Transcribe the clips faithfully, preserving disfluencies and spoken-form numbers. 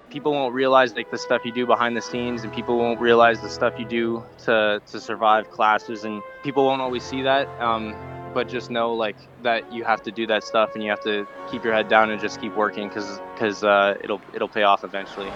people won't realize like the stuff you do behind the scenes, and people won't realize the stuff you do to to survive classes, and people won't always see that. Um, but just know like that you have to do that stuff, and you have to keep your head down and just keep working because because uh, it'll it'll pay off eventually.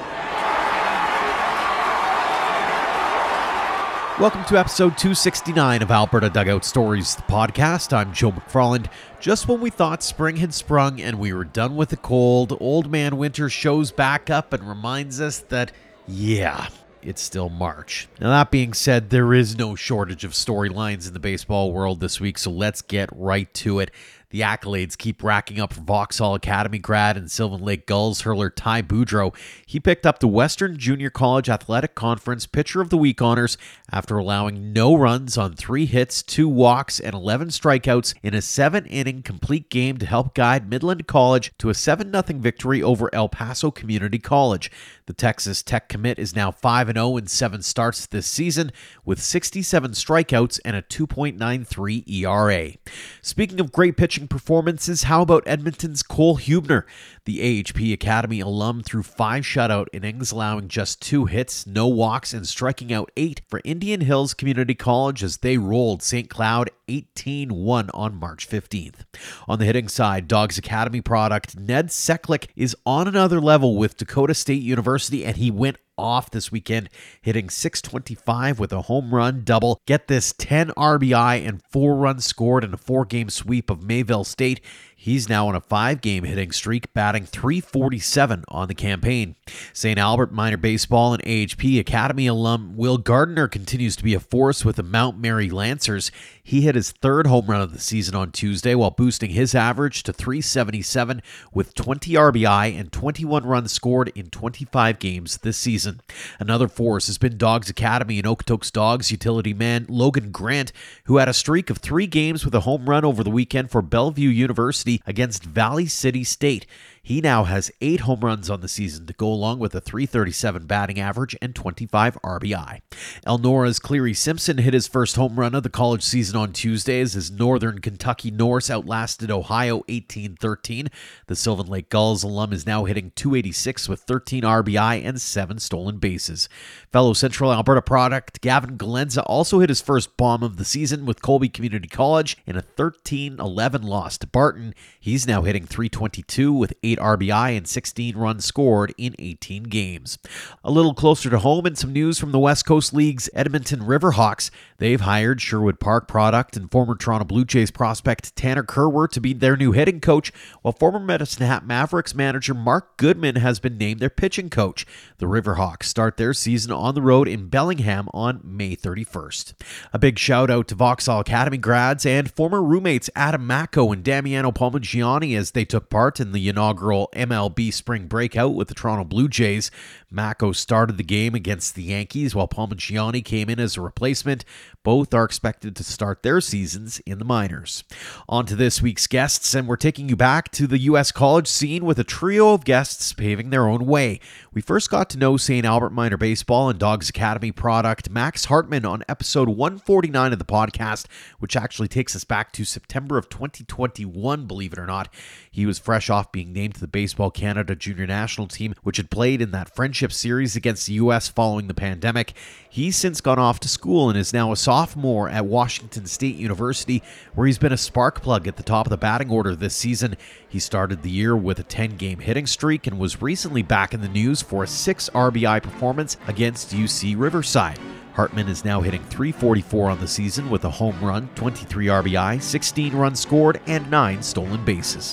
Welcome to episode two sixty-nine of Alberta Dugout Stories, the podcast. I'm Joe McFarland. Just when we thought spring had sprung and we were done with the cold, Old Man Winter shows back up and reminds us that, yeah, it's still March. Now, that being said, there is no shortage of storylines in the baseball world this week, so let's get right to it. The accolades keep racking up for Vauxhall Academy grad and Sylvan Lake Gulls hurler Ty Boudreau. He picked up the Western Junior College Athletic Conference Pitcher of the Week honors after allowing no runs on three hits, two walks, and eleven strikeouts in a seven-inning complete game to help guide Midland College to a seven nothing victory over El Paso Community College. The Texas Tech commit is now five and oh in seven starts this season with sixty-seven strikeouts and a two point nine three E R A. Speaking of great pitching performances, how about Edmonton's Cole Hubner? The A H P Academy alum threw five shutout innings, allowing just two hits, no walks, and striking out eight for Indian Hills Community College as they rolled Saint Cloud eighteen one on March fifteenth. On the hitting side, Dogs Academy product Ned Seklick is on another level with Dakota State University, and he went off this weekend, hitting six twenty-five with a home run double. Get this, ten R B I and four runs scored in a four-game sweep of Mayville State. He's now on a five-game hitting streak, batting three forty-seven on the campaign. Saint Albert minor baseball and A H P Academy alum Will Gardner continues to be a force with the Mount Mary Lancers. He hit his third home run of the season on Tuesday while boosting his average to three seventy-seven with twenty R B I and twenty-one runs scored in twenty-five games this season. Another force has been Dogs Academy and Okotoks Dogs utility man Logan Grant, who had a streak of three games with a home run over the weekend for Bellevue University against Valley City State. He now has eight home runs on the season to go along with a three thirty-seven batting average and twenty-five R B I. Elnora's Cleary Simpson hit his first home run of the college season on Tuesday as his Northern Kentucky Norse outlasted Ohio eighteen thirteen. The Sylvan Lake Gulls alum is now hitting two eighty-six with thirteen R B I and seven stolen bases. Fellow Central Alberta product Gavin Galenza also hit his first bomb of the season with Colby Community College in a thirteen eleven loss to Barton. He's now hitting three twenty-two with eight R B I and sixteen runs scored in eighteen games. A little closer to home and some news from the West Coast League's Edmonton Riverhawks. They've hired Sherwood Park product and former Toronto Blue Jays prospect Tanner Kerwer to be their new hitting coach, while former Medicine Hat Mavericks manager Mark Goodman has been named their pitching coach. The Riverhawks start their season on the road in Bellingham on May thirty-first. A big shout out to Vauxhall Academy grads and former roommates Adam Macco and Damiano Palmagiani as they took part in the inaugural M L B spring breakout with the Toronto Blue Jays. Macco started the game against the Yankees while Palmagiani came in as a replacement. Both are expected to start their seasons in the minors. On to this week's guests, and we're taking you back to the U S college scene with a trio of guests paving their own way. We first got to know Saint Albert minor baseball and Dogs Academy product Max Hartman on episode one forty-nine of the podcast, which actually takes us back to September of twenty twenty-one, believe it or not. He was fresh off being named to the Baseball Canada Junior National Team, which had played in that friendship series against the U S following the pandemic. He's since gone off to school and is now a sophomore at Washington State University, where he's been a spark plug at the top of the batting order this season. He started the year with a ten-game hitting streak and was recently back in the news for a six R B I performance against U C Riverside. Hartman is now hitting three forty-four on the season with a home run, twenty-three R B I, sixteen runs scored, and nine stolen bases.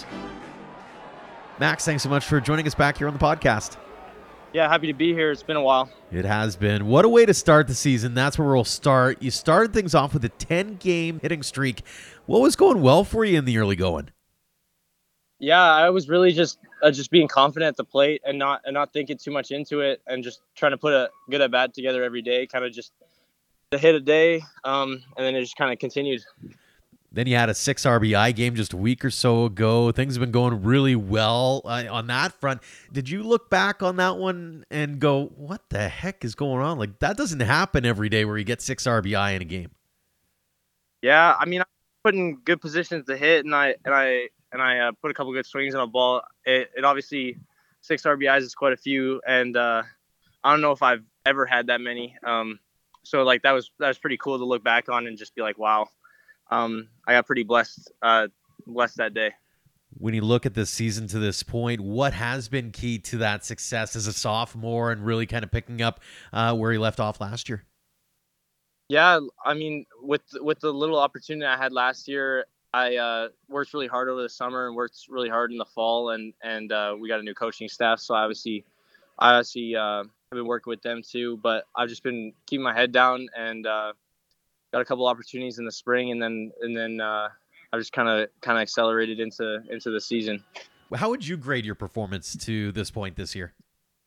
Max, thanks so much for joining us back here on the podcast. Yeah, happy to be here. It's been a while. It has been. What a way to start the season. That's where we'll start. You started things off with a ten-game hitting streak. What was going well for you in the early going? Yeah, I was really just uh, just being confident at the plate and not and not thinking too much into it, and just trying to put a good at bat together every day, kind of just to hit a day, um, and then it just kind of continued. Then you had a six R B I game just a week or so ago. Things have been going really well uh, on that front. Did you look back on that one and go, what the heck is going on? Like, that doesn't happen every day where you get six R B I in a game. Yeah, I mean, I put in good positions to hit, and I and I and I uh, put a couple good swings on a ball. It, it obviously six R B Is is quite a few, and uh, I don't know if I've ever had that many. Um, so like that was that was pretty cool to look back on and just be like, wow, um, I got pretty blessed uh, blessed that day. When you look at this season to this point, what has been key to that success as a sophomore and really kind of picking up uh, where he left off last year? Yeah, I mean, with with the little opportunity I had last year, I uh, worked really hard over the summer and worked really hard in the fall, and and uh, we got a new coaching staff, so obviously, I obviously uh, have been working with them too. But I've just been keeping my head down and uh, got a couple opportunities in the spring, and then and then uh, I just kind of kind of accelerated into into the season. How would you grade your performance to this point this year?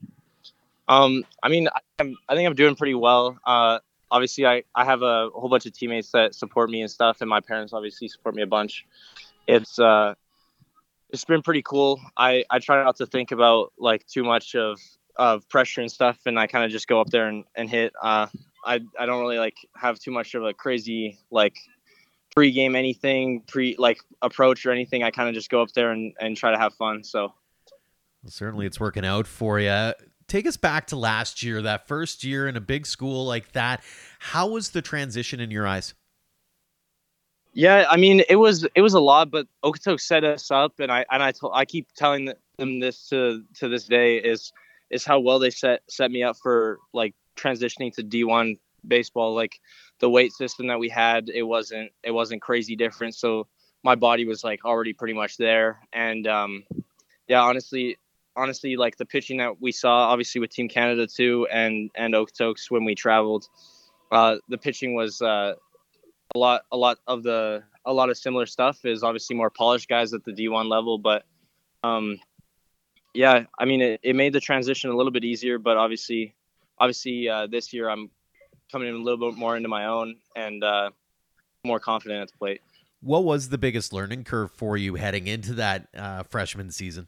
Um, I mean, I'm, I think I'm doing pretty well. Uh, obviously, I, I have a whole bunch of teammates that support me and stuff, and my parents obviously support me a bunch. It's uh, it's been pretty cool. I, I try not to think about like too much of, of pressure and stuff, and I kind of just go up there and, and hit. Uh, I I don't really like have too much of a crazy like pre-game anything pre like approach or anything. I kind of just go up there and, and try to have fun. So. Well, certainly it's working out for you. Take us back to last year, that first year in a big school like that. How was the transition in your eyes? Yeah, I mean, it was it was a lot, but Okotoks set us up, and I and I told, I keep telling them this to to this day is is how well they set set me up for like transitioning to D one baseball. Like the weight system that we had, it wasn't it wasn't crazy different, so my body was like already pretty much there. And um, yeah, honestly, honestly, like the pitching that we saw, obviously with Team Canada too, and and Okotoks when we traveled, uh, the pitching was. Uh, a lot a lot of the a lot of similar stuff is obviously more polished guys at the D one level, but um yeah, I mean it, it made the transition a little bit easier, but obviously obviously uh, this year I'm coming in a little bit more into my own and uh, more confident at the plate. What was the biggest learning curve for you heading into that uh, freshman season?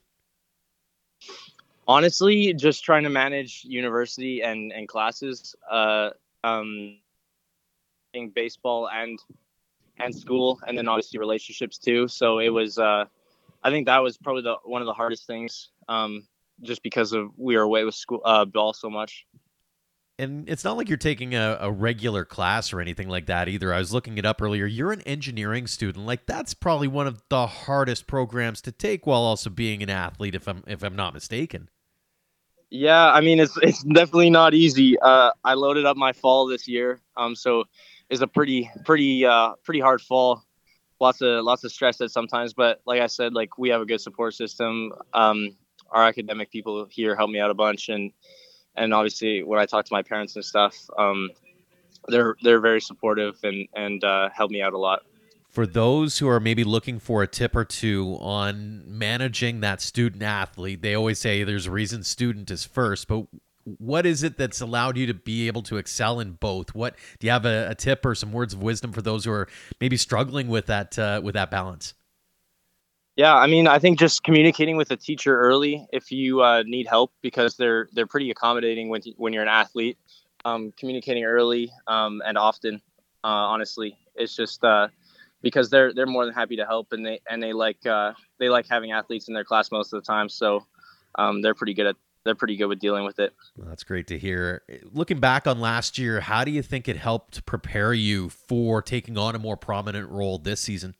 Honestly, just trying to manage university and and classes, uh um baseball and and school, and then obviously relationships too. So it was, uh, I think that was probably the one of the hardest things, um, just because of we were away with school uh, ball so much. And it's not like you're taking a, a regular class or anything like that either. I was looking it up earlier. You're an engineering student. Like that's probably one of the hardest programs to take while also being an athlete, if I'm if I'm not mistaken. Yeah, I mean it's it's definitely not easy. Uh, I loaded up my fall this year, um, so it's a pretty pretty uh, pretty hard fall. Lots of lots of stress at sometimes, but like I said, like we have a good support system. Um, our academic people here help me out a bunch, and and obviously when I talk to my parents and stuff, um, they're they're very supportive and and uh, help me out a lot. For those who are maybe looking for a tip or two on managing that student athlete, they always say there's a reason student is first, but what is it that's allowed you to be able to excel in both? What do you have a, a tip or some words of wisdom for those who are maybe struggling with that uh, with that balance? Yeah, I mean, I think just communicating with a teacher early if you uh, need help, because they're they're pretty accommodating when when you're an athlete. Um, communicating early um, and often, uh, honestly, it's just uh, because they're they're more than happy to help, and they and they like uh, they like having athletes in their class most of the time. So um, they're pretty good at they're pretty good with dealing with it. Well, that's great to hear. Looking back on last year, how do you think it helped prepare you for taking on a more prominent role this season?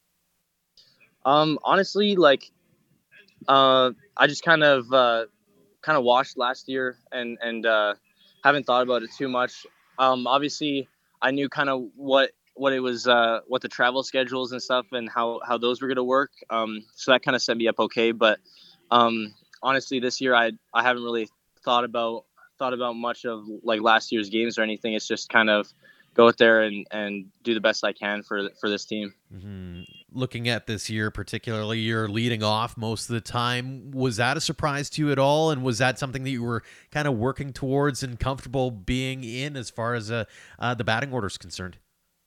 Um, honestly, like uh, I just kind of uh, kind of watched last year and and uh, haven't thought about it too much. Um, obviously, I knew kind of what what it was, uh, what the travel schedules and stuff, and how how those were going to work. Um, so that kind of set me up okay. But um, honestly, this year I I haven't really thought about thought about much of like last year's games or anything. It's just kind of go out there and and do the best I can for for this team. Mm-hmm. Looking at this year, particularly, you're leading off most of the time. Was that a surprise to you at all? And was that something that you were kind of working towards and comfortable being in as far as uh, uh, the batting order is concerned?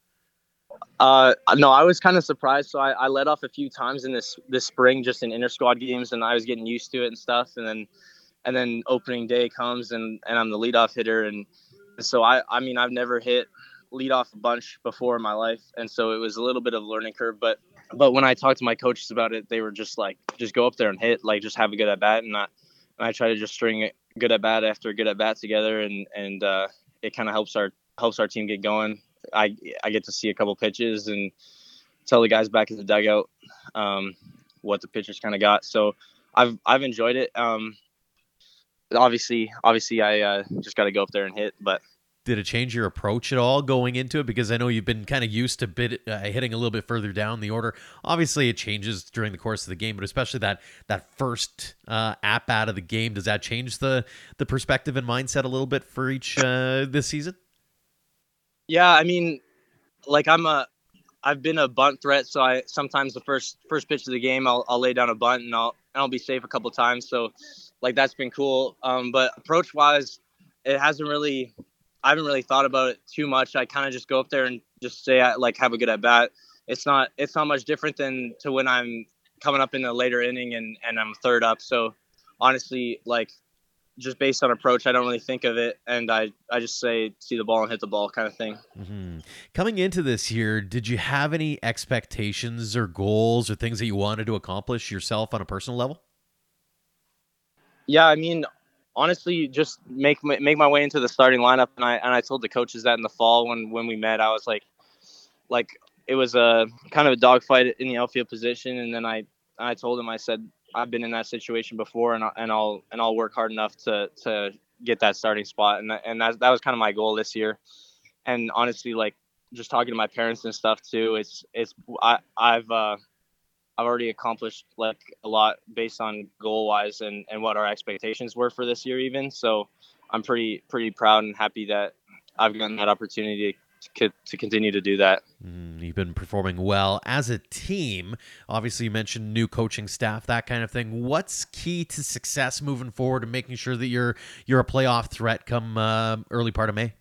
Uh, no, I was kind of surprised. So I, I led off a few times in this this spring, just in inter squad games, and I was getting used to it and stuff. And then and then opening day comes, and, and I'm the leadoff hitter, and so I I mean I've never hit leadoff a bunch before in my life, and so it was a little bit of a learning curve. But but when I talked to my coaches about it, they were just like, just go up there and hit, like just have a good at bat. And I and I try to just string good at bat after good at bat together, and and uh, it kind of helps our helps our team get going. I I get to see a couple pitches and tell the guys back in the dugout um, what the pitchers kind of got. So I've I've enjoyed it. Um, obviously, obviously, I uh, just got to go up there and hit. But did it change your approach at all going into it? Because I know you've been kind of used to bit, uh, hitting a little bit further down the order. Obviously, it changes during the course of the game, but especially that that first uh, at bat of the game, does that change the the perspective and mindset a little bit for each uh, this season? Yeah, I mean, like I'm a I've been a bunt threat, so I sometimes the first first pitch of the game I'll I'll lay down a bunt and I'll and I'll be safe a couple times. So like that's been cool. Um, but approach wise, it hasn't really I haven't really thought about it too much. I kind of just go up there and just say I like have a good at bat. It's not it's not much different than to when I'm coming up in a later inning and and I'm third up. So honestly, like just based on approach, I don't really think of it, and I, I just say see the ball and hit the ball kind of thing. Mm-hmm. Coming into this year, did you have any expectations or goals or things that you wanted to accomplish yourself on a personal level? Yeah, I mean, honestly, just make make my way into the starting lineup, and I and I told the coaches that in the fall when when we met, I was like, like it was a kind of a dogfight in the outfield position, and then I I told him I said I've been in that situation before, and I, and I'll and I'll work hard enough to to get that starting spot, and that, and that that was kind of my goal this year. And honestly, like just talking to my parents and stuff too, it's it's I I've uh, I've already accomplished like a lot based on goal wise and and what our expectations were for this year even. So I'm pretty pretty proud and happy that I've gotten that opportunity to to continue to do that. Mm, you've been performing well as a team. Obviously, you mentioned new coaching staff, that kind of thing. What's key to success moving forward and making sure that you're you're a playoff threat come uh, early part of May?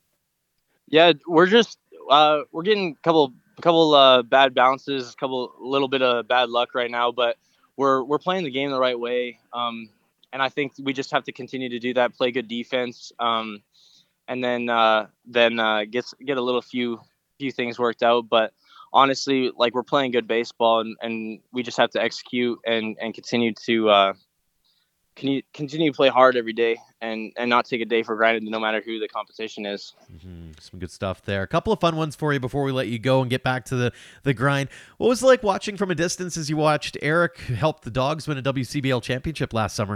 Yeah, we're just uh, we're getting a couple a couple uh, bad bounces, a couple little bit of bad luck right now, but we're we're playing the game the right way. Um, and I think we just have to continue to do that, play good defense, um, and then uh, then uh, get get a little few few things worked out. But honestly, like we're playing good baseball, and, and we just have to execute and and continue to uh, can you continue to play hard every day and and not take a day for granted no matter who the competition is. Mm-hmm. Some good stuff there. A couple of fun ones for you before we let you go and get back to the the grind. What was it like watching from a distance as you watched Eric help the Dogs win a W C B L championship last summer?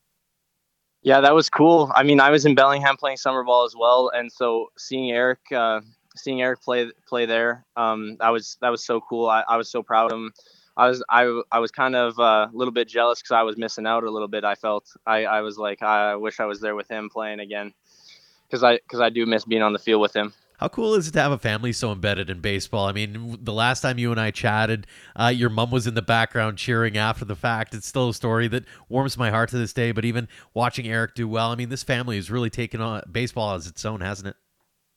Yeah, that was cool. I mean, I was in Bellingham playing summer ball as well, and so seeing Eric, uh, seeing Eric play play there, um, that was that was so cool. I, I was so proud of him. I was I, I was kind of uh, a little bit jealous because I was missing out a little bit. I felt I, I was like I wish I was there with him playing again because I because I do miss being on the field with him. How cool is it to have a family so embedded in baseball? I mean, the last time you and I chatted, uh, your mom was in the background cheering after the fact. It's still a story that warms my heart to this day, but even watching Eric do well, I mean, this family has really taken on baseball as its own, hasn't it?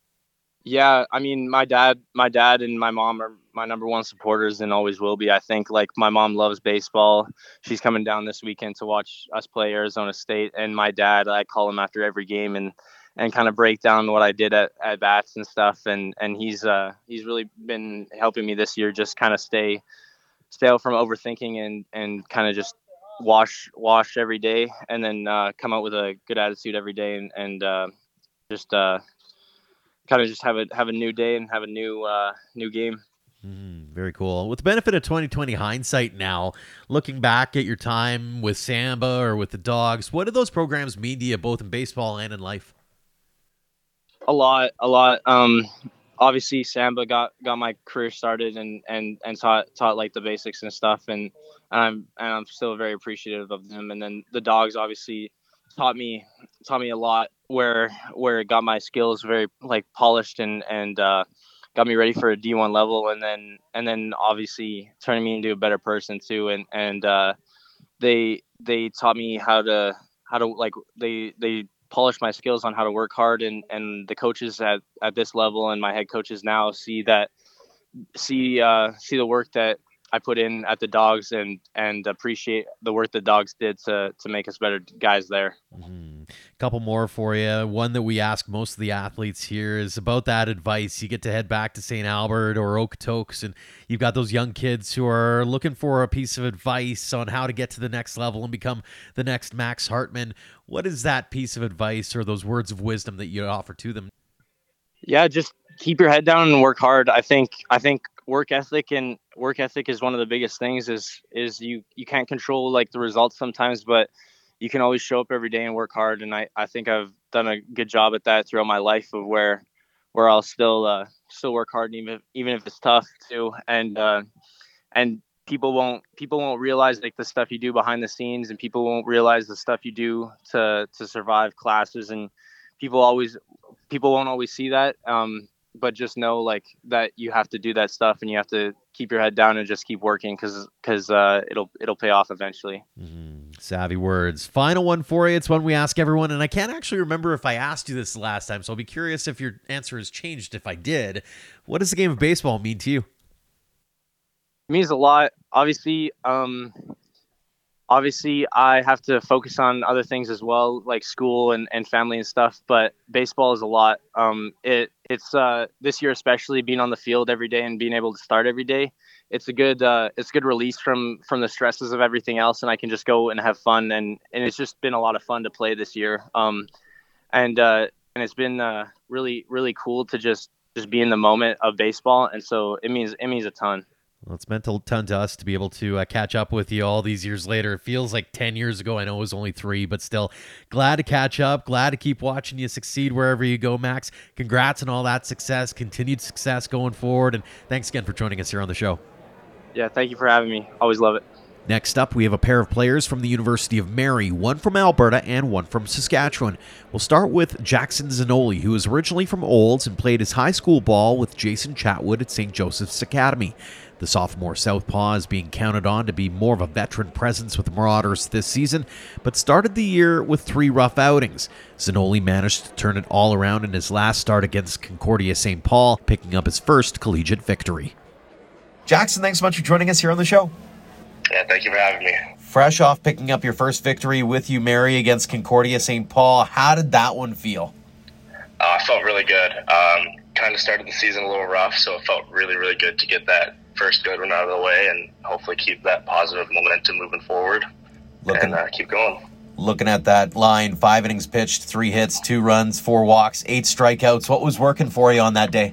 Yeah, I mean, my dad, my dad and my mom are my number one supporters and always will be. I think like my mom loves baseball. She's coming down this weekend to watch us play Arizona State, and my dad, I call him after every game and and kind of break down what I did at, at bats and stuff. And and he's uh he's really been helping me this year, just kind of stay stay out from overthinking and and kind of just wash wash every day, and then uh, come out with a good attitude every day, and and uh, just uh kind of just have a have a new day and have a new uh, new game. Mm, very cool. With the benefit of twenty twenty hindsight now, looking back at your time with Samba or with the Dogs, what do those programs mean to you both in baseball and in life? A lot, a lot. Um, obviously, Samba got got my career started and and and taught taught like the basics and stuff, and and I'm and I'm still very appreciative of them. And then the Dogs obviously taught me taught me a lot where where it got my skills very like polished and and uh, got me ready for a D one level, and then and then obviously turning me into a better person too. And and uh, they they taught me how to how to like they they polish my skills on how to work hard, and and the coaches at at this level and my head coaches now see that see uh see the work that I put in at the Dogs, and and appreciate the work the Dogs did to to make us better guys there. Mm-hmm. couple more for you. One that we ask most of the athletes here is about that advice. You get to head back to Saint Albert or Okotoks, and you've got those young kids who are looking for a piece of advice on how to get to the next level and become the next Max Hartman. What is that piece of advice or those words of wisdom that you offer to them? Yeah, just keep your head down and work hard. I think I think work ethic and work ethic is one of the biggest things. Is is you you can't control like the results sometimes, but you can always show up every day and work hard. And I, I think I've done a good job at that throughout my life, of where where I'll still uh, still work hard, even if, even if it's tough too. And uh, and people won't people won't realize like the stuff you do behind the scenes, and people won't realize the stuff you do to to survive classes. And people always people won't always see that. Um, but just know like that you have to do that stuff, and you have to keep your head down and just keep working, because because uh, it'll it'll pay off eventually. Mm-hmm. Savvy words. Final one for you. It's one we ask everyone, and I can't actually remember if I asked you this last time, so I'll be curious if your answer has changed if I did. What does the game of baseball mean to you? It means a lot. Obviously, um, obviously I have to focus on other things as well, like school and, and family and stuff, but baseball is a lot. Um, it it's uh, this year especially, being on the field every day and being able to start every day. It's a good uh, it's a good release from from the stresses of everything else, and I can just go and have fun. And, and it's just been a lot of fun to play this year. Um, and uh, and it's been uh, really really cool to just just be in the moment of baseball, and so it means it means a ton. Well, it's meant a ton to us to be able to uh, catch up with you all these years later. It feels like ten years ago. I know it was only three, but still glad to catch up. Glad to keep watching you succeed wherever you go, Max. Congrats on all that success, continued success going forward, and thanks again for joining us here on the show. Yeah, thank you for having me. Always love it. Next up, we have a pair of players from the University of Mary, one from Alberta and one from Saskatchewan. We'll start with Jackson Zanoli, who is originally from Olds and played his high school ball with Jason Chatwood at Saint Joseph's Academy. The sophomore southpaw is being counted on to be more of a veteran presence with the Marauders this season, but started the year with three rough outings. Zanoli managed to turn it all around in his last start against Concordia Saint Paul, picking up his first collegiate victory. Jackson, thanks so much for joining us here on the show. Yeah, thank you for having me. Fresh off picking up your first victory with you, Mary, against Concordia Saint Paul, how did that one feel? Uh, I felt really good. Um, kind of started the season a little rough, so it felt really, really good to get that first good one out of the way and hopefully keep that positive momentum moving forward looking, and uh, keep going. Looking at that line, five innings pitched, three hits, two runs, four walks, eight strikeouts. What was working for you on that day?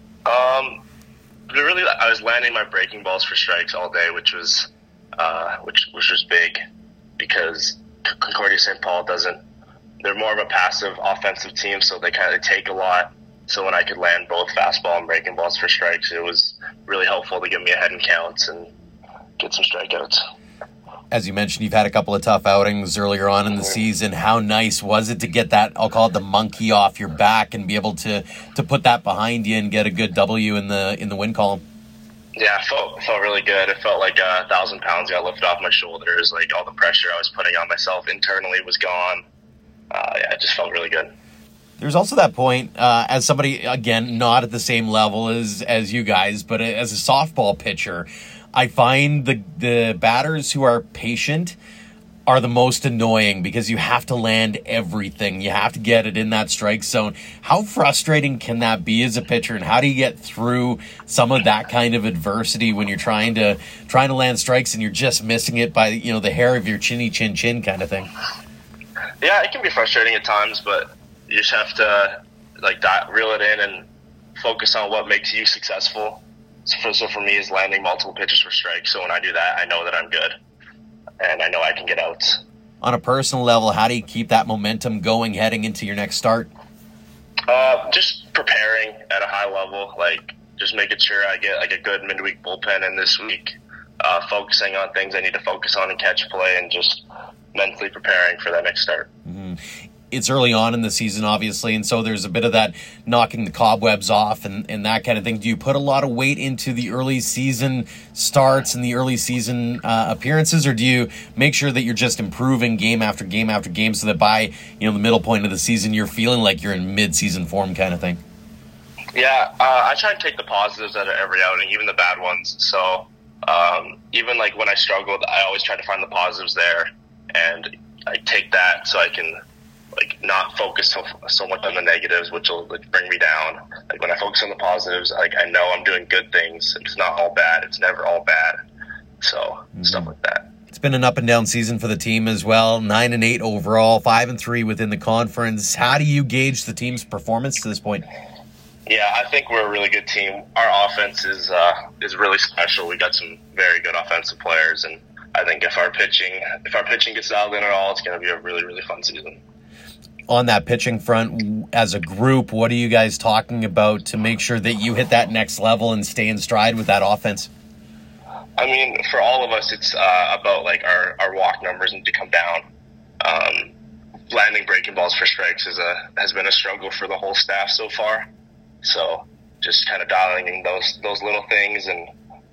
Um, really, I was landing my breaking balls for strikes all day, which was uh, which which was big because Concordia Saint Paul doesn't. They're more of a passive offensive team, so they kind of take a lot. So when I could land both fastball and breaking balls for strikes, it was really helpful to get me ahead in counts and get some strikeouts. As you mentioned, you've had a couple of tough outings earlier on in the season. How nice was it to get that, I'll call it the monkey off your back, and be able to, to put that behind you and get a good W in the in the win column? Yeah, it felt, felt really good. It felt like a thousand pounds got lifted off my shoulders. Like all the pressure I was putting on myself internally was gone. Uh, yeah, it just felt really good. There's also that point, uh, as somebody, again, not at the same level as as you guys, but as a softball pitcher, I find the the batters who are patient are the most annoying because you have to land everything. You have to get it in that strike zone. How frustrating can that be as a pitcher, and how do you get through some of that kind of adversity when you're trying to trying to land strikes and you're just missing it by, you know, the hair of your chinny chin chin kind of thing? Yeah, it can be frustrating at times, but you just have to like die, reel it in and focus on what makes you successful. So for, so for me, is landing multiple pitches for strikes. So when I do that, I know that I'm good, and I know I can get outs. On a personal level, how do you keep that momentum going heading into your next start? Uh, just preparing at a high level, like just making sure I get like a good midweek bullpen in this week, uh, focusing on things I need to focus on and catch play, and just mentally preparing for that next start. Mm-hmm. It's early on in the season, obviously, and so there's a bit of that knocking the cobwebs off and, and that kind of thing. Do you put a lot of weight into the early season starts and the early season uh, appearances, or do you make sure that you're just improving game after game after game so that by, you know, the middle point of the season you're feeling like you're in mid-season form kind of thing? Yeah, uh, I try and take the positives out of every outing, even the bad ones. So um, even like when I struggled, I always try to find the positives there, and I take that so I can like not focus so, so much on the negatives, which will like, bring me down. Like when I focus on the positives, like I know I'm doing good things. It's not all bad. It's never all bad. So mm-hmm. stuff like that. It's been an up and down season for the team as well. Nine and eight overall, five and three within the conference. How do you gauge the team's performance to this point? Yeah, I think we're a really good team. Our offense is uh, is really special. We got some very good offensive players, and I think if our pitching if our pitching gets dialed in at all, it's going to be a really really fun season. On that pitching front, as a group, what are you guys talking about to make sure that you hit that next level and stay in stride with that offense? I mean, for all of us, it's uh, about like our, our walk numbers need to come down. Um, landing breaking balls for strikes is a has been a struggle for the whole staff so far. So just kind of dialing in those those little things and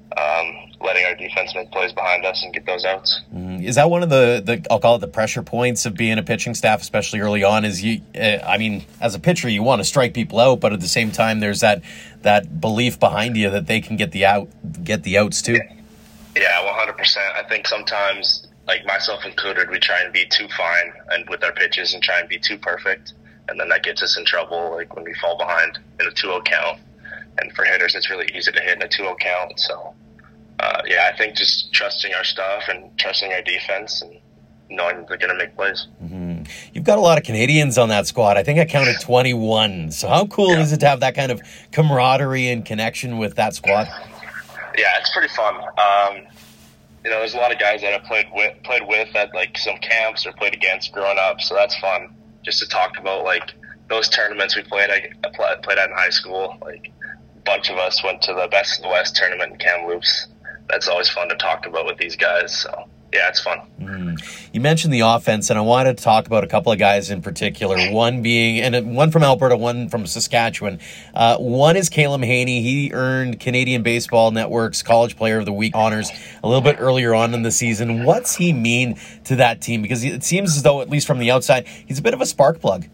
um, letting our defense make plays behind us and get those outs. Mm, is that one of the, the I'll call it the pressure points of being a pitching staff, especially early on? Is you, uh, I mean, as a pitcher, you want to strike people out, but at the same time, there's that that belief behind you that they can get the out get the outs too. Yeah. Yeah, one hundred percent. I think sometimes, like myself included, we try and be too fine and with our pitches and try and be too perfect. And then that gets us in trouble, like when we fall behind in a two oh count. And for hitters, it's really easy to hit in a two oh count. So, uh, yeah, I think just trusting our stuff and trusting our defense and knowing they're going to make plays. Mm-hmm. You've got a lot of Canadians on that squad. I think I counted twenty-one. So how cool yeah. is it to have that kind of camaraderie and connection with that squad? Yeah, it's pretty fun. Um, you know, there's a lot of guys that I played with, played with at like some camps or played against growing up, so that's fun. Just to talk about like those tournaments we played. I played at in high school. Like a bunch of us went to the Best of the West tournament in Kamloops. That's always fun to talk about with these guys. So yeah, it's fun. Mm. You mentioned the offense, and I wanted to talk about a couple of guys in particular. One being, and one from Alberta, one from Saskatchewan. Uh, one is Caleb Haney. He earned Canadian Baseball Network's College Player of the Week honors a little bit earlier on in the season. What's he mean to that team? Because it seems as though, at least from the outside, he's a bit of a spark plug.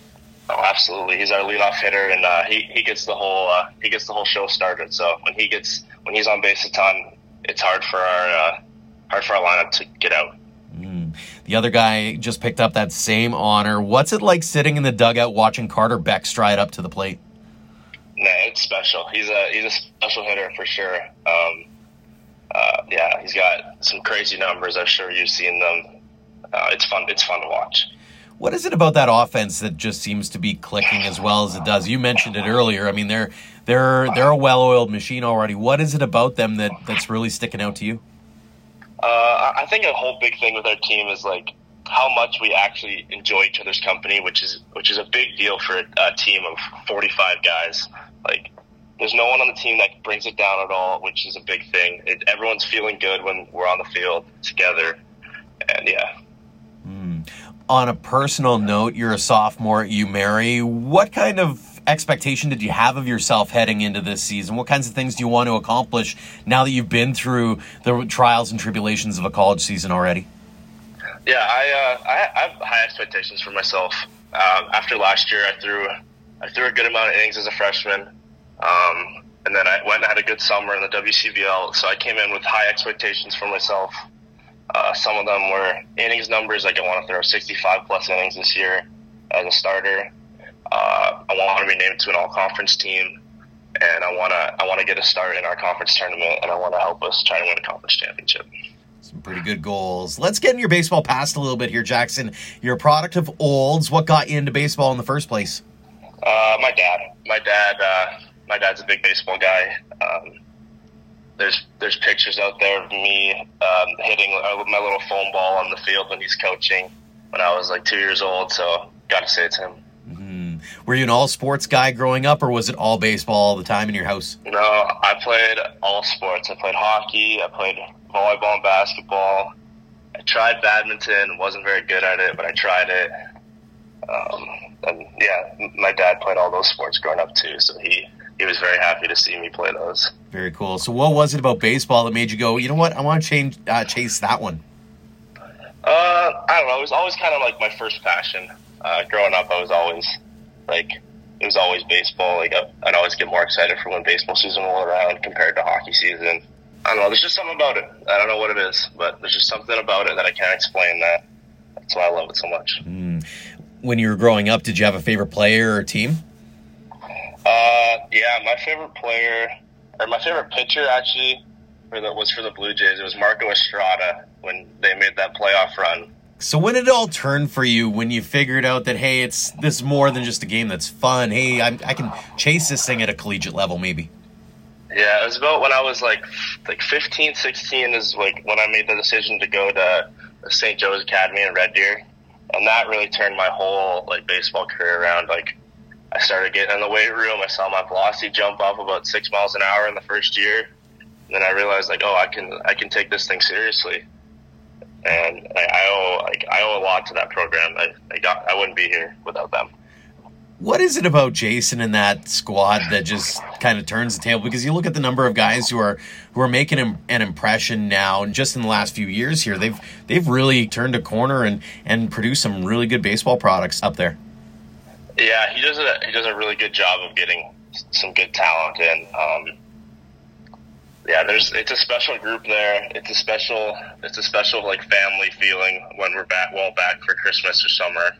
Oh, absolutely. He's our leadoff hitter, and uh, he he gets the whole uh, he gets the whole show started. So when he gets when he's on base a ton, it's hard for our uh, hard for our lineup to get out. Mm. The other guy just picked up that same honor. What's it like sitting in the dugout watching Carter Beck stride up to the plate? Nah, it's special. He's a he's a special hitter for sure. Um, uh, yeah, he's got some crazy numbers. I'm sure you've seen them. Uh, it's fun. It's fun to watch. What is it about that offense that just seems to be clicking as well as it does? You mentioned it earlier. I mean, they're they're they're a well-oiled machine already. What is it about them that, that's really sticking out to you? Uh, I think a whole big thing with our team is like how much we actually enjoy each other's company, which is which is a big deal for a team of forty-five guys. Like, there's no one on the team that brings it down at all, which is a big thing. It, everyone's feeling good when we're on the field together, and yeah. Mm. On a personal note, you're a sophomore at UMary. What kind of expectation did you have of yourself heading into this season? What kinds of things do you want to accomplish now that you've been through the trials and tribulations of a college season already? Yeah, I uh, I, I have high expectations for myself. Um, after last year, I threw I threw a good amount of innings as a freshman, um, and then I went and had a good summer in the W C B L. So I came in with high expectations for myself. Uh, some of them were innings numbers, like I want to throw sixty-five plus innings this year as a starter. Uh, I want to be named to an all-conference team, and I want to I want to get a start in our conference tournament, and I want to help us try to win a conference championship. Some pretty good goals. Let's get in your baseball past a little bit here, Jackson. You're a product of Olds. What got you into baseball in the first place? Uh, my dad. My dad. Uh, my dad's a big baseball guy. Um, there's there's pictures out there of me um, hitting my little foam ball on the field when he's coaching when I was like two years old. So got to say it's him. Mm-hmm. Were you an all sports guy growing up, or was it all baseball all the time in your house? No, I played all sports. I played hockey. I played volleyball and basketball. I tried badminton. Wasn't very good at it, but I tried it. Um, and yeah, my dad played all those sports growing up too, so he, he was very happy to see me play those. Very cool. So what was it about baseball that made you go, you know what, I want to change, uh, chase that one? Uh, I don't know. It was always kind of like my first passion. Uh, growing up, I was always like, it was always baseball. Like I, I'd always get more excited for when baseball season rolled around compared to hockey season. I don't know. There's just something about it. I don't know what it is, but there's just something about it that I can't explain that that's why I love it so much. Mm. When you were growing up, did you have a favorite player or team? Uh, yeah, my favorite player, or my favorite pitcher actually, for the, was for the Blue Jays. It was Marco Estrada when they made that playoff run. So when did it all turn for you, when you figured out that, hey, it's this is more than just a game that's fun? Hey, I'm, I can chase this thing at a collegiate level maybe. Yeah, it was about when I was like like fifteen, sixteen is like when I made the decision to go to Saint Joe's Academy in Red Deer. And that really turned my whole like baseball career around. Like I started getting in the weight room. I saw my velocity jump up about six miles an hour in the first year. And then I realized like, oh, I can I can take this thing seriously. And I, I owe like I owe a lot to that program. I I, got, I wouldn't be here without them. What is it about Jason and that squad that just kind of turns the table? Because you look at the number of guys who are who are making an impression now, and just in the last few years here, they've they've really turned a corner and, and produced some really good baseball products up there. Yeah, he does a he does a really good job of getting some good talent in. Um, yeah, there's it's a special group there. It's a special it's a special like family feeling when we're back well back for Christmas or summer.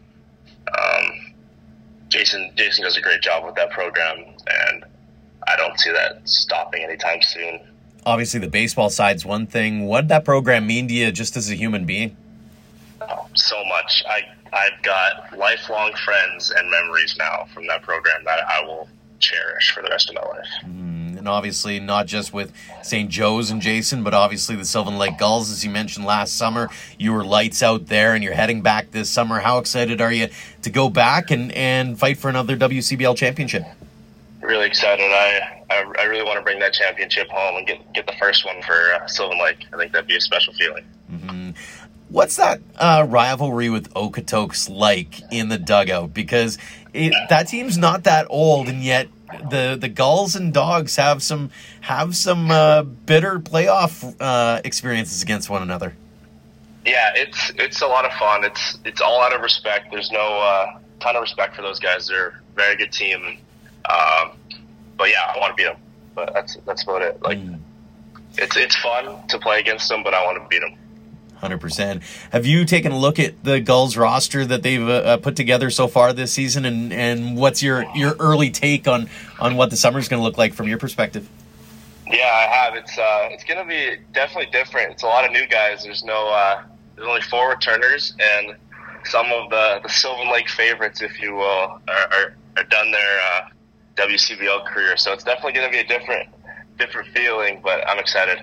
Um, Jason Jason does a great job with that program, and I don't see that stopping anytime soon. Obviously, the baseball side's one thing. What did that program mean to you just as a human being? Oh, so much. I I've got lifelong friends and memories now from that program that I will cherish for the rest of my life. Mm, and obviously, not just with Saint Joe's and Jason, but obviously the Sylvan Lake Gulls, as you mentioned last summer. You were lights out there, and you're heading back this summer. How excited are you to go back and, and fight for another W C B L championship? Really excited. I, I, I really want to bring that championship home and get get the first one for uh, Sylvan Lake. I think that'd be a special feeling. Mm-hmm. What's that uh, rivalry with Okotoks like in the dugout? Because it, that team's not that old, and yet the the Gulls and Dogs have some have some uh, bitter playoff uh, experiences against one another. Yeah, it's it's a lot of fun. It's it's all out of respect. There's no uh, ton of respect for those guys. They're a very good team. Um, but yeah, I want to beat them. But that's that's about it. Like mm. it's it's fun to play against them, but I want to beat them. one hundred percent. Have you taken a look at the Gulls roster that they've uh, put together so far this season, and, and what's your, your early take on, on what the summer's going to look like from your perspective? Yeah, I have. It's uh, it's going to be definitely different. It's a lot of new guys. There's no uh, there's only four returners, and some of the, the Sylvan Lake favorites, if you will, are are, are done their uh, W C B L career. So it's definitely going to be a different different feeling, but I'm excited.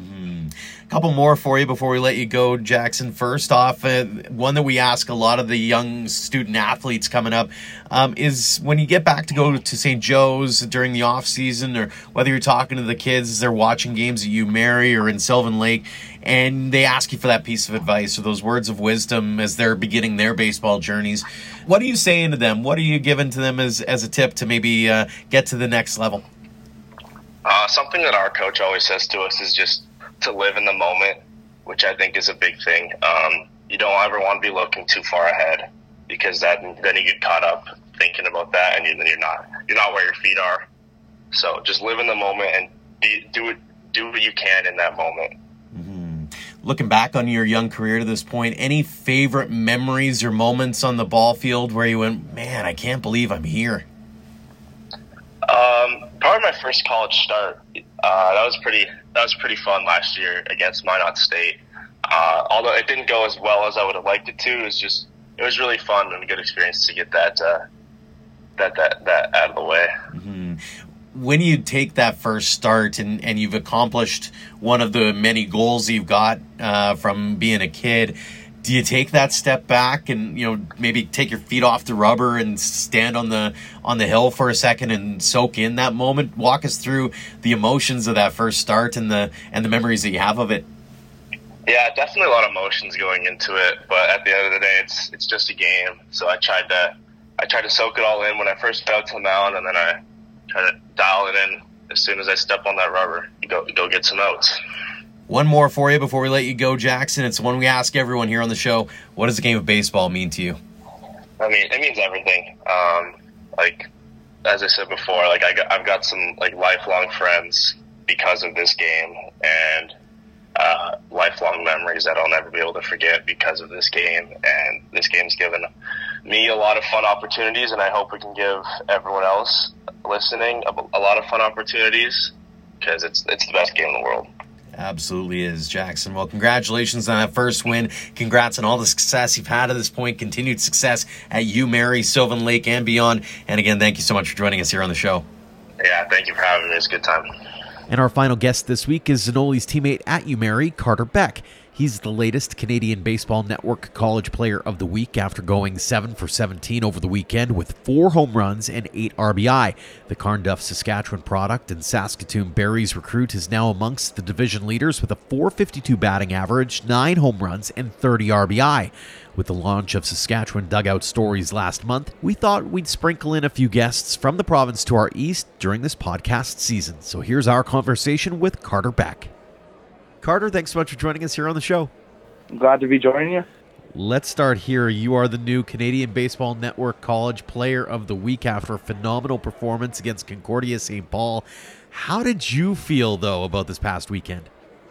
Couple more for you before we let you go, Jackson. First off, uh, one that we ask a lot of the young student athletes coming up um, is when you get back to go to Saint Joe's during the off season, or whether you're talking to the kids as they're watching games at U Mary or in Sylvan Lake, and they ask you for that piece of advice or those words of wisdom as they're beginning their baseball journeys. What are you saying to them? What are you giving to them as, as a tip to maybe uh, get to the next level? Uh, something that our coach always says to us is just to live in the moment, which I think is a big thing. Um, you don't ever want to be looking too far ahead, because that then you get caught up thinking about that, and you, then you're not you're not where your feet are. So just live in the moment and be, do it do what you can in that moment. Mm-hmm. Looking back on your young career to this point, any favorite memories or moments on the ball field where you went, man, I can't believe I'm here? Um, probably my first college start. Uh, that was pretty. That was pretty fun last year against Minot State. Uh, although it didn't go as well as I would have liked it to, it was just it was really fun and a good experience to get that uh, that that that out of the way. Mm-hmm. When you take that first start and, and you've accomplished one of the many goals you've got uh, from being a kid, do you take that step back and, you know, maybe take your feet off the rubber and stand on the on the hill for a second and soak in that moment? Walk us through the emotions of that first start and the and the memories that you have of it. Yeah, definitely a lot of emotions going into it, but at the end of the day, it's it's just a game. So I tried to I tried to soak it all in when I first got out to the mound, and then I tried to dial it in as soon as I step on that rubber. Go go get some outs. One more for you before we let you go, Jackson. It's one we ask everyone here on the show. What does the game of baseball mean to you? I mean, it means everything. Um, like, as I said before, like I got, I've got some like lifelong friends because of this game, and uh, lifelong memories that I'll never be able to forget because of this game. And this game's given me a lot of fun opportunities, and I hope we can give everyone else listening a, a lot of fun opportunities, because it's it's the best game in the world. Absolutely is, Jackson. Well, congratulations on that first win. Congrats on all the success you've had at this point. Continued success at UMary, Sylvan Lake, and beyond. And again, thank you so much for joining us here on the show. Yeah, thank you for having me. It's a good time. And our final guest this week is Zanoli's teammate at UMary, Carter Beck. He's the latest Canadian Baseball Network College Player of the Week after going seven for seventeen over the weekend with four home runs and eight R B I. The Carnduff Saskatchewan product and Saskatoon Berries recruit is now amongst the division leaders with a four fifty-two batting average, nine home runs, and thirty R B I. With the launch of Saskatchewan Dugout Stories last month, we thought we'd sprinkle in a few guests from the province to our east during this podcast season. So here's our conversation with Carter Beck. Carter, thanks so much for joining us here on the show. I'm glad to be joining you. Let's start here. You are the new Canadian Baseball Network College Player of the Week after a phenomenal performance against Concordia Saint Paul. How did you feel, though, about this past weekend?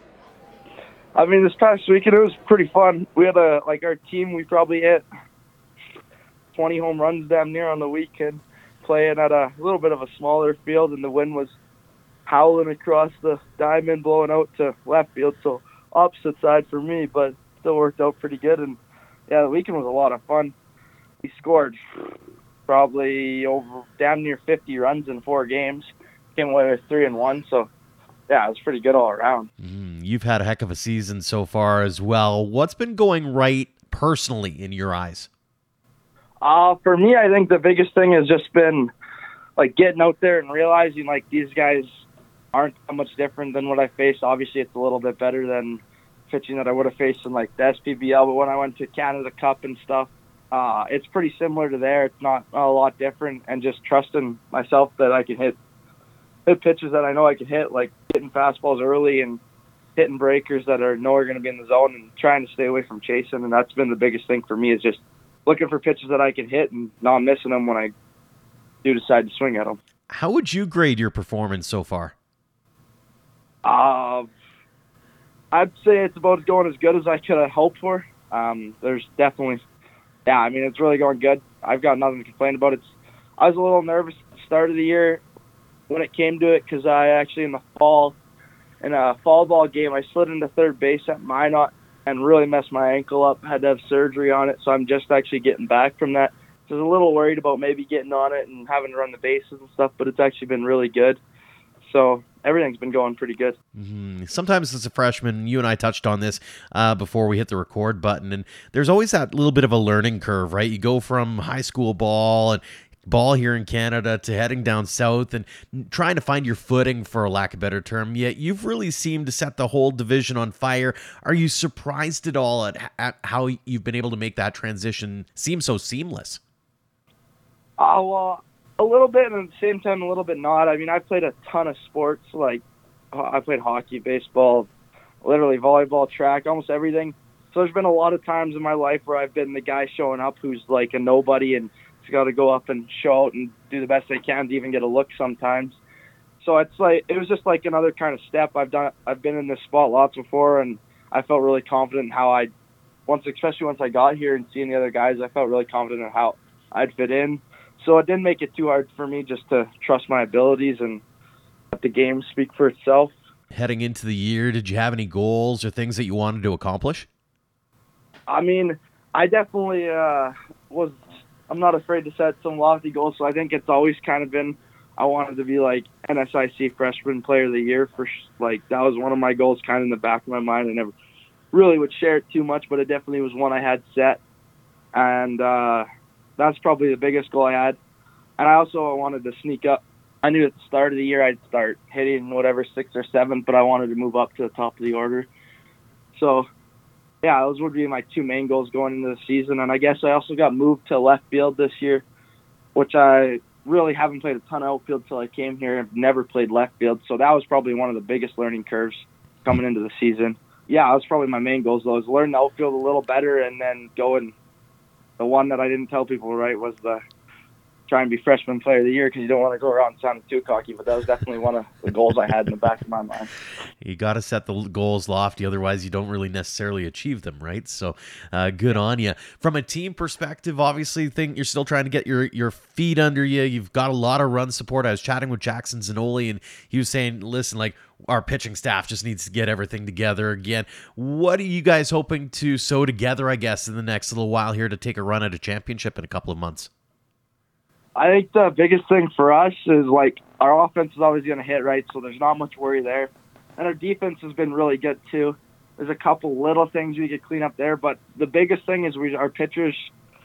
I mean, this past weekend, it was pretty fun. We had a, like our team, we probably hit twenty home runs damn near on the weekend, playing at a little bit of a smaller field, and the wind was howling across the diamond, blowing out to left field, so opposite side for me, but still worked out pretty good. And yeah, the weekend was a lot of fun. We scored probably over damn near fifty runs in four games, came away with three and one, so yeah, it was pretty good all around. Mm, you've had a heck of a season so far as well. What's been going right personally in your eyes? Uh, for me, I think the biggest thing has just been like getting out there and realizing like these guys aren't that much different than what I faced. Obviously, it's a little bit better than pitching that I would have faced in like the S P B L, but when I went to Canada Cup and stuff, uh, it's pretty similar to there. It's not a lot different, and just trusting myself that I can hit hit pitches that I know I can hit, like hitting fastballs early and hitting breakers that I know are going to be in the zone, and trying to stay away from chasing. And that's been the biggest thing for me, is just looking for pitches that I can hit and not missing them when I do decide to swing at them. How would you grade your performance so far? Uh, I'd say it's about going as good as I could have hoped for. Um, there's definitely, yeah, I mean, it's really going good. I've got nothing to complain about. It's, I was a little nervous at the start of the year when it came to it, because I actually in the fall, in a fall ball game, I slid into third base at Minot and really messed my ankle up. Had to have surgery on it, so I'm just actually getting back from that. So I was a little worried about maybe getting on it and having to run the bases and stuff, but it's actually been really good. So everything's been going pretty good. Mm-hmm. Sometimes as a freshman, you and I touched on this uh, before we hit the record button, and there's always that little bit of a learning curve, right? You go from high school ball and ball here in Canada to heading down south and trying to find your footing, for a lack of a better term. Yet you've really seemed to set the whole division on fire. Are you surprised at all at, at how you've been able to make that transition seem so seamless? Oh, well, a little bit, and at the same time, a little bit not. I mean, I've played a ton of sports. Like, I played hockey, baseball, literally volleyball, track, almost everything. So there's been a lot of times in my life where I've been the guy showing up who's like a nobody, and he's got to go up and show out and do the best they can to even get a look sometimes. So it's like, it was just like another kind of step. I've done, I've been in this spot lots before, and I felt really confident in how I, once, especially once I got here and seeing the other guys, I felt really confident in how I'd fit in. So it didn't make it too hard for me just to trust my abilities and let the game speak for itself. Heading into the year, did you have any goals or things that you wanted to accomplish? I mean, I definitely uh, was, I'm not afraid to set some lofty goals. So I think it's always kind of been, I wanted to be like N S I C Freshman Player of the Year. For like, that was one of my goals kind of in the back of my mind. I never really would share it too much, but it definitely was one I had set. And, uh, that's probably the biggest goal I had. And I also wanted to sneak up. I knew at the start of the year I'd start hitting whatever sixth or seventh, but I wanted to move up to the top of the order. So, yeah, those would be my two main goals going into the season. And I guess I also got moved to left field this year, which I really haven't played a ton of outfield till I came here. I've never played left field. So that was probably one of the biggest learning curves coming into the season. Yeah, that was probably my main goals, though, is learn the outfield a little better, and then go and the one that I didn't tell people, right, was the try and be freshman player of the year because you don't want to go around sounding too cocky. But that was definitely one of the goals I had in the back of my mind. You got to set the goals lofty, otherwise you don't really necessarily achieve them, right? So uh, good on you. From a team perspective, obviously, think you're still trying to get your your feet under you. You've got a lot of run support. I was chatting with Jackson Zanoli, and he was saying, listen, like, our pitching staff just needs to get everything together again. What are you guys hoping to sew together, I guess, in the next little while here to take a run at a championship in a couple of months? I think the biggest thing for us is, like, our offense is always going to hit, right? So there's not much worry there. And our defense has been really good, too. There's a couple little things we could clean up there. But the biggest thing is we our pitchers,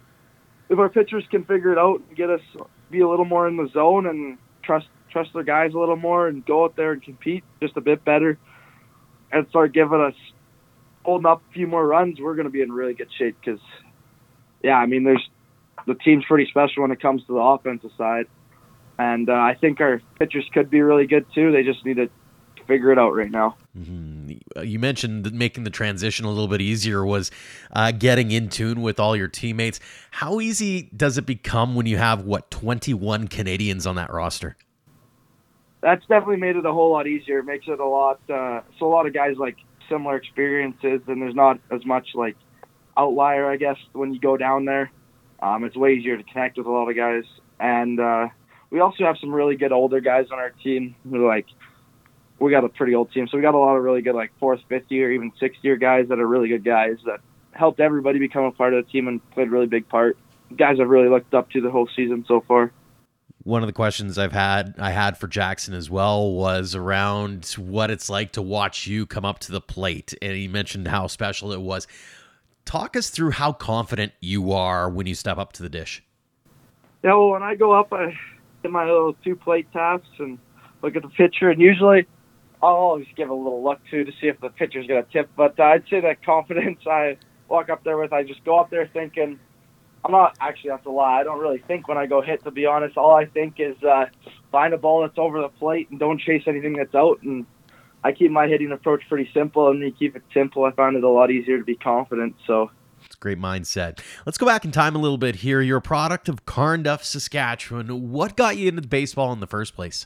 if our pitchers can figure it out and get us be a little more in the zone and trust trust their guys a little more and go out there and compete just a bit better and start giving us, holding up a few more runs, we're going to be in really good shape because, yeah, I mean, there's, the team's pretty special when it comes to the offensive side. And uh, I think our pitchers could be really good too. They just need to figure it out right now. Mm-hmm. You mentioned that making the transition a little bit easier was uh, getting in tune with all your teammates. How easy does it become when you have, what, twenty-one Canadians on that roster? That's definitely made it a whole lot easier. It makes it a lot, uh, so a lot of guys like similar experiences, and there's not as much like outlier, I guess, when you go down there. Um, it's way easier to connect with a lot of guys. And uh, we also have some really good older guys on our team who, like, we got a pretty old team. So we got a lot of really good, like, fourth, fifth year, even sixth year guys that are really good guys that helped everybody become a part of the team and played a really big part. Guys I've really looked up to the whole season so far. One of the questions I've had, I had for Jackson as well, was around what it's like to watch you come up to the plate. And he mentioned how special it was. Talk us through how confident you are when you step up to the dish. Yeah, well, when I go up, I get my little two plate taps and look at the pitcher, and usually I'll always give a little look too to see if the pitcher's going to tip. But uh, I'd say that confidence I walk up there with, I just go up there thinking, I'm not actually, have to lie, I don't really think when I go hit, to be honest. All I think is uh, find a ball that's over the plate and don't chase anything that's out. And I keep my hitting approach pretty simple, and you keep it simple, I find it a lot easier to be confident. So it's a great mindset. Let's go back in time a little bit here. You're a product of Carnduff, Saskatchewan. What got you into baseball in the first place?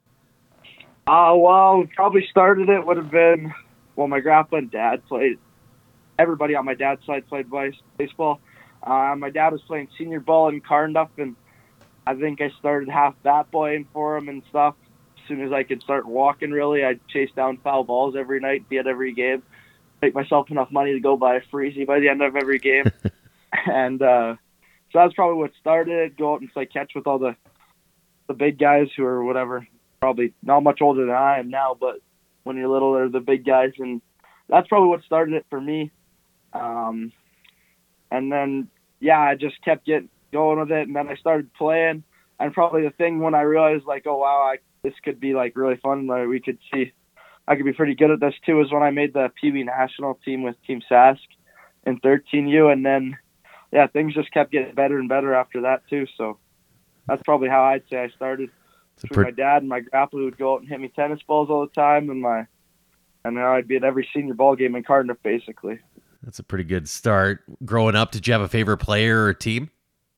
Uh, well, probably started it would have been, well, my grandpa and dad played. Everybody on my dad's side played baseball. Uh, my dad was playing senior ball in Carnduff, and I think I started half bat boying for him and stuff. As soon as I could start walking, really, I'd chase down foul balls every night, be at every game, make myself enough money to go buy a freezy by the end of every game. and uh, so that's probably what started it. Go out and play catch with all the the big guys who are whatever, probably not much older than I am now, but when you're little, they're the big guys. And that's probably what started it for me. Um, and then, yeah, I just kept getting going with it. And then I started playing. And probably the thing when I realized, like, oh, wow, I, this could be, like, really fun. Like, we could see I could be pretty good at this, too, was when I made the Pee Wee national team with Team Sask in thirteen U. And then, yeah, things just kept getting better and better after that, too. So that's probably how I'd say I started. Through my dad and my grandpa who would go out and hit me tennis balls all the time. And my and now I'd be at every senior ball game in Cardiff, basically. That's a pretty good start. Growing up, did you have a favorite player or team?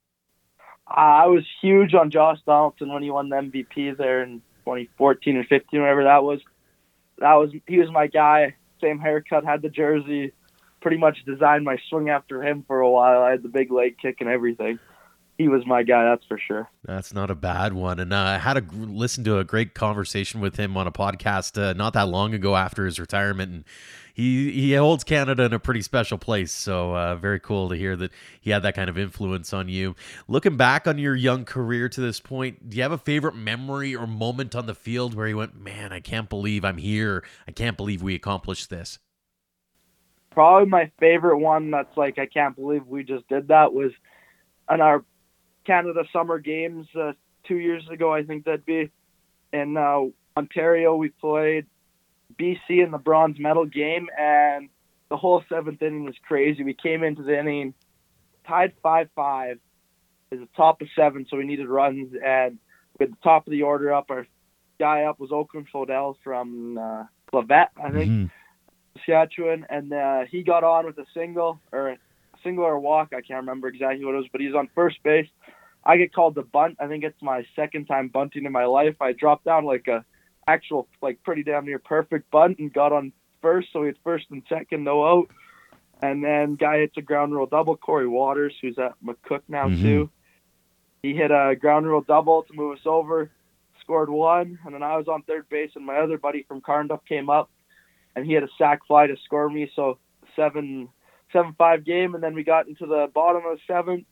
I was huge on Josh Donaldson when he won the M V P there in twenty fourteen or fifteen, whatever that was. That was he was my guy. Same haircut, had the jersey. Pretty much designed my swing after him for a while. I had the big leg kick and everything. He was my guy, that's for sure. That's not a bad one. And uh, I had to listen to a great conversation with him on a podcast uh, not that long ago after his retirement. And he he holds Canada in a pretty special place. So uh, very cool to hear that he had that kind of influence on you. Looking back on your young career to this point, do you have a favorite memory or moment on the field where you went, man, I can't believe I'm here. I can't believe we accomplished this? Probably my favorite one that's like, I can't believe we just did that was on our Canada Summer Games uh, two years ago, I think that'd be. In uh, Ontario, we played B C in the bronze medal game, and the whole seventh inning was crazy. We came into the inning tied five five. It was the top of seven, so we needed runs, and we had the top of the order up. Our guy up was Oakland Fodell from uh, Clavette, I think, mm-hmm. Saskatchewan, and uh, he got on with a single, or a single or a walk, I can't remember exactly what it was, but he was on first base. I get called to bunt. I think it's my second time bunting in my life. I dropped down like a actual, like pretty damn near perfect bunt and got on first. So we had first and second, no out. And then guy hits a ground rule double, Corey Waters, who's at McCook now mm-hmm. too. He hit a ground rule double to move us over, scored one. And then I was on third base and my other buddy from Carnduff came up and he had a sac fly to score me. So seven, seven, five game. And then we got into the bottom of the seventh.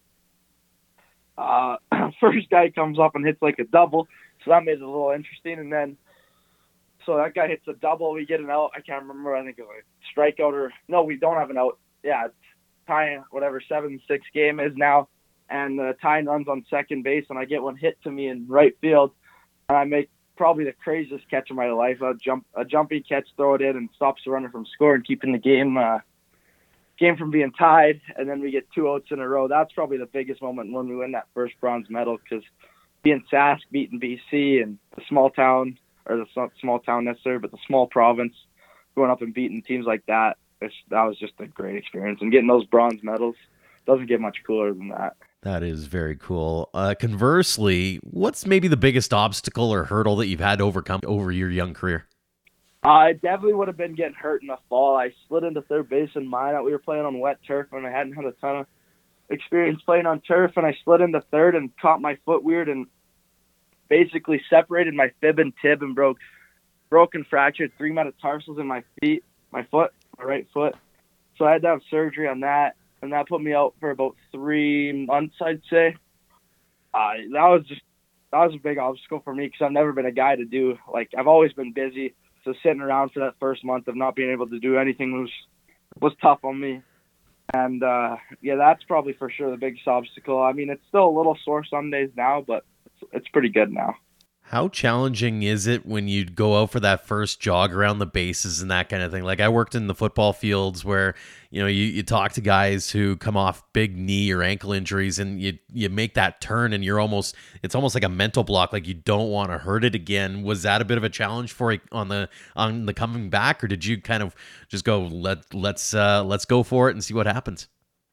Uh, first guy comes up and hits like a double, so that made it a little interesting. And then, so that guy hits a double, we get an out. I can't remember. I think it was a strikeout or no, we don't have an out. Yeah, it's tying whatever seven six game is now, and uh, Tyne runs on second base, and I get one hit to me in right field, and I make probably the craziest catch of my life. A jump, a jumpy catch, throw it in, and stops the runner from scoring, keeping the game. Uh, game from being tied, and then we get two outs in a row. That's probably the biggest moment when we win that first bronze medal, because being Sask, beating B C, and the small town, or the not small town necessarily, but the small province, going up and beating teams like that, it's, that was just a great experience. And getting those bronze medals doesn't get much cooler than that. That is very cool. Uh, conversely, what's maybe the biggest obstacle or hurdle that you've had to overcome over your young career? I definitely would have been getting hurt in the fall. I slid into third base in mine. We were playing on wet turf, and I hadn't had a ton of experience playing on turf, and I slid into third and caught my foot weird and basically separated my fib and tib and broke, broke and fractured three metatarsals in my feet, my foot, my right foot. So I had to have surgery on that, and that put me out for about three months, I'd say. Uh, that was just that was a big obstacle for me because I've never been a guy to do, like, I've always been busy. So sitting around for that first month of not being able to do anything was was tough on me. And, uh, yeah, that's probably for sure the biggest obstacle. I mean, it's still a little sore some days now, but it's, it's pretty good now. How challenging is it when you go out for that first jog around the bases and that kind of thing? Like, I worked in the football fields where, you know, you, you talk to guys who come off big knee or ankle injuries, and you you make that turn and you're almost, it's almost like a mental block, like you don't want to hurt it again. Was that a bit of a challenge for you on the on the coming back, or did you kind of just go, let let's uh, let's go for it and see what happens?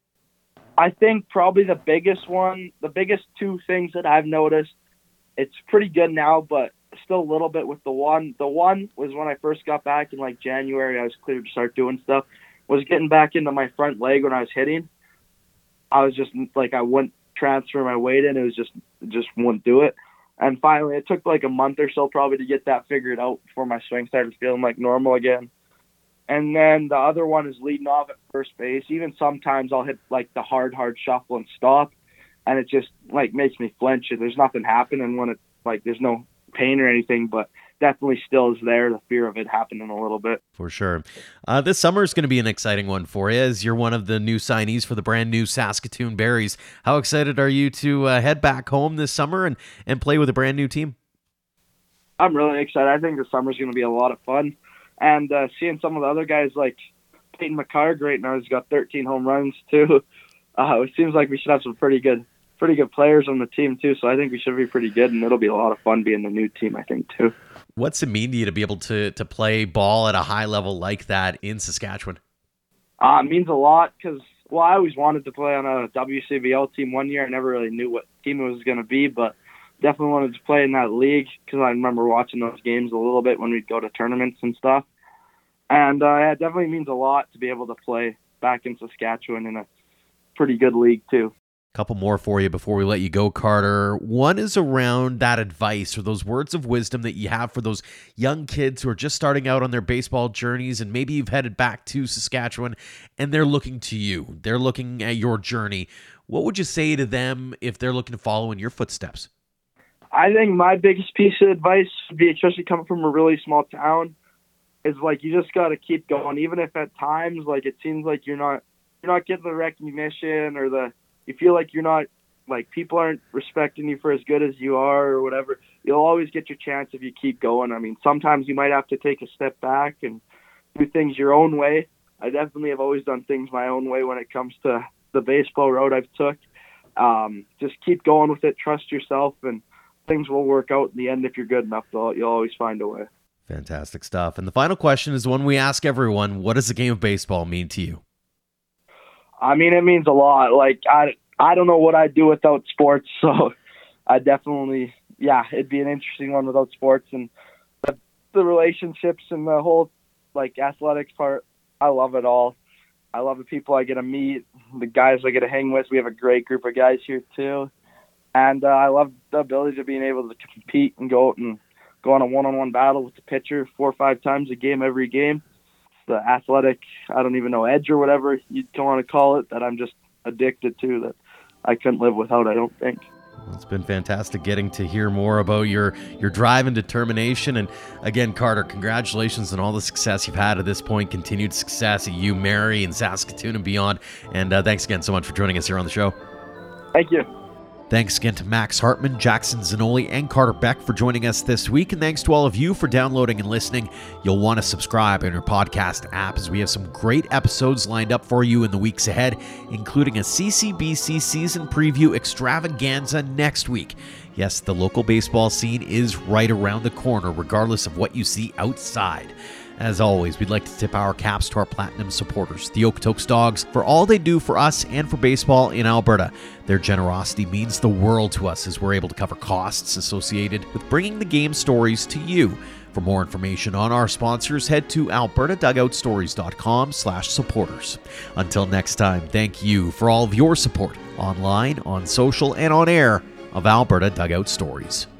I think probably the biggest one, the biggest two things that I've noticed. It's pretty good now, but still a little bit with the one. The one was when I first got back in like January, I was cleared to start doing stuff, was getting back into my front leg when I was hitting. I was just like, I wouldn't transfer my weight in. It was just, just wouldn't do it. And finally, it took like a month or so probably to get that figured out before my swing started feeling like normal again. And then the other one is leading off at first base. Even sometimes I'll hit like the hard, hard shuffle and stop. And it just like makes me flinch. There's nothing happening when it like there's no pain or anything, but definitely still is there, the fear of it happening a little bit. For sure. Uh, this summer is going to be an exciting one for you as you're one of the new signees for the brand new Saskatoon Berries. How excited are you to uh, head back home this summer and, and play with a brand new team? I'm really excited. I think the summer's going to be a lot of fun. And uh, seeing some of the other guys like Peyton McCarg right now, he's got thirteen home runs too. Uh, it seems like we should have some pretty good pretty good players on the team too, so I think we should be pretty good, and it'll be a lot of fun being the new team, I think, too. What's it mean to you to be able to to play ball at a high level like that in Saskatchewan? Uh, it means a lot because, well, I always wanted to play on a W C B L team one year. I never really knew what team it was going to be, but definitely wanted to play in that league because I remember watching those games a little bit when we'd go to tournaments and stuff. And uh, yeah, it definitely means a lot to be able to play back in Saskatchewan in a pretty good league, too. Couple more for you before we let you go, Carter. One is around that advice or those words of wisdom that you have for those young kids who are just starting out on their baseball journeys, and maybe you've headed back to Saskatchewan and they're looking to you. They're looking at your journey. What would you say to them if they're looking to follow in your footsteps? I think my biggest piece of advice would be, especially coming from a really small town, is like you just got to keep going, even if at times like it seems like you're not you're not getting the recognition or the you feel like you're not, like, people aren't respecting you for as good as you are or whatever. You'll always get your chance if you keep going. I mean, sometimes you might have to take a step back and do things your own way. I definitely have always done things my own way when it comes to the baseball road I've took. Um, just keep going with it. Trust yourself, and things will work out in the end. If you're good enough, you'll always find a way. Fantastic stuff. And the final question is one we ask everyone. What does the game of baseball mean to you? I mean, it means a lot. Like, I, I don't know what I'd do without sports. So I definitely, yeah, it'd be an interesting one without sports, and the, the relationships and the whole like athletics part. I love it all. I love the people I get to meet, the guys I get to hang with. We have a great group of guys here too. And uh, I love the ability to being able to compete and go out and go on a one-on-one battle with the pitcher four or five times a game, every game. The athletic, I don't even know, edge or whatever you want to call it, that I'm just addicted to, that I couldn't live without, I don't think. It's been fantastic getting to hear more about your, your drive and determination. And again, Carter, congratulations on all the success you've had at this point, continued success at U Mary and Saskatoon and beyond. And uh, thanks again so much for joining us here on the show. Thank you. Thanks again to Max Hartman, Jackson Zanoli, and Carter Beck for joining us this week. And thanks to all of you for downloading and listening. You'll want to subscribe in your podcast app, as we have some great episodes lined up for you in the weeks ahead, including a C C B C season preview extravaganza next week. Yes, the local baseball scene is right around the corner, regardless of what you see outside. As always, we'd like to tip our caps to our platinum supporters, the Okotoks Dogs, for all they do for us and for baseball in Alberta. Their generosity means the world to us, as we're able to cover costs associated with bringing the game stories to you. For more information on our sponsors, head to alberta dugout stories dot com slash supporters. Until next time, thank you for all of your support online, on social, and on air of Alberta Dugout Stories.